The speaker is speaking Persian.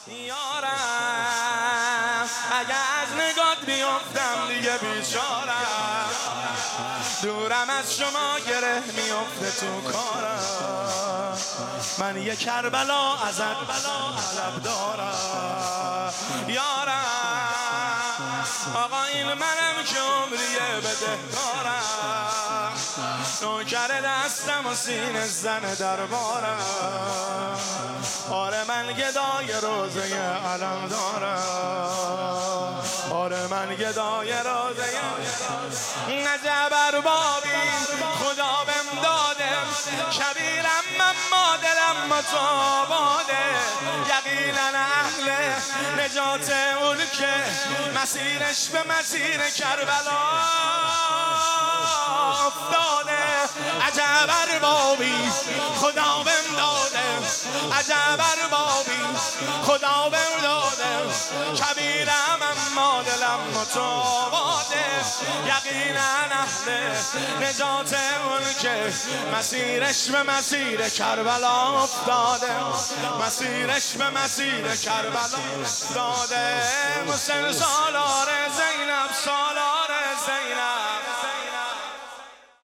یارم اگه از نگات بیفتم دیگه بیچارم، دورم از شما گره میفته تو کارم، من یه کربلا ازت طلب دارم. یارم آقا این منم که عمریه بدهکارم، نوکر دستم و سینه زن دربارم، آره من گدای روزه علم دارم، آره من گدای روزه نجب اربابی خدا بهم داده، کبیرم من مادرم متاباده، یقینا اهل نجات اون که مسیرش به مسیر کربلا افتاده. عجب اربابی خدا بهم داده، عجب اربابی خدا بهم داده، کبیرم اما دلم متاباده، یقینا اهل نجات اون که مسیرش به مسیر کربلا افتاده، مسیرش به مسیر کربلا افتاده. حسین سالار زینب